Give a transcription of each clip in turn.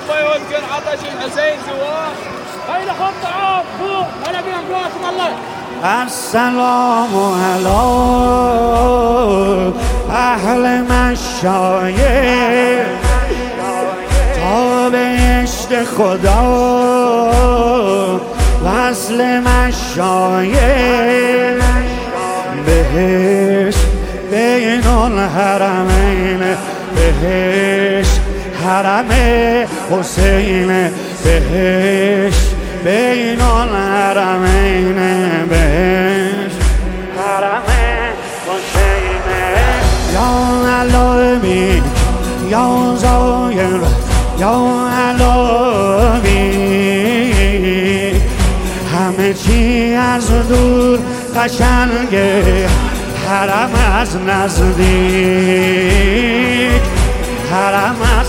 ربه يمكن عطش الحسين سواه. هيدا خط طعام فوق. هلا بيهم جواتكم الله. السلام على اهل مشایخ تا بهشت خدا وصل مشایخ بهشت بین الحرمین بهشت حرم حسین بهشت بین الحرمین بهشت حرم حسین یا علوی یا زایر یا علوی همه چی از دور قشنگه حرم از نزدیک حرم از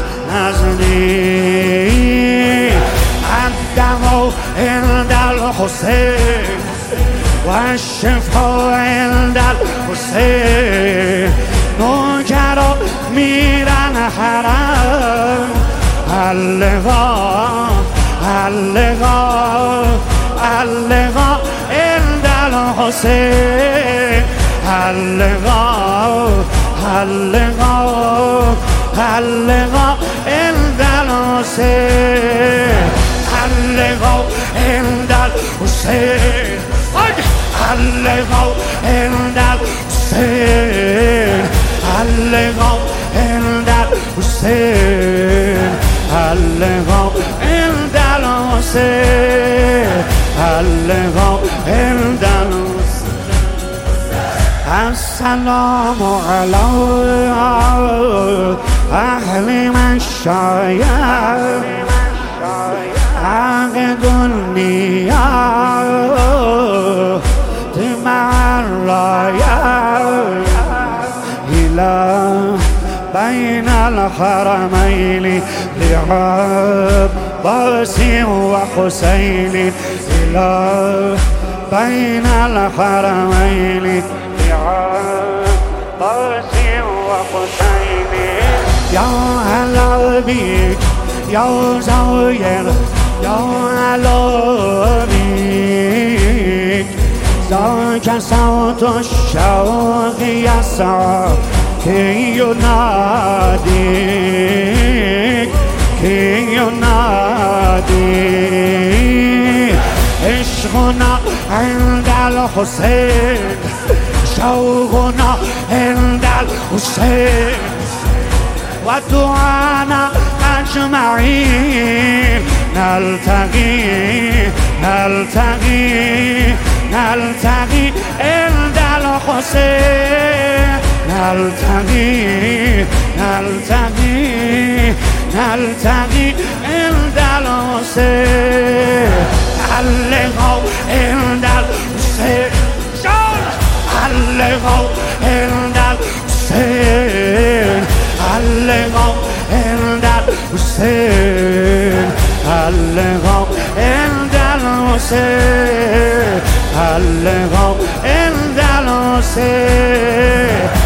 نزدیک الدوا عند الحسین و الشفاء عند الحسین نوکرا میرن حرم اللقا اللقا اللقا عند الحسین اللقا اللقا اللقا عند الحسین اللقا عند الحسین اللقا عند الحسین اللقا عند الحسین اللقا عند الحسین اللقا عند الحسین السلام علی اهل مشایخ حق دنیا مع الراية إلى بين الحرمين لعباس وحسين إلى بين الحرمين لعباس وحسين يا هلا بيك يا زوير يا هلا بيك ذاك صوت الشوق يسعى كي يناديك كي يناديك عشقنا عند الحسين شوقنا عند الحسين ودعانا أجمعين نلتقي نلتقي نلتقي عند الحسين نلتقي نلتقي نلتقي عند الحسين اللقاء عند الحسين اللقاء عند الحسين اللقاء عند الحسين اللقاء عند الحسين اللقاء عند الحسين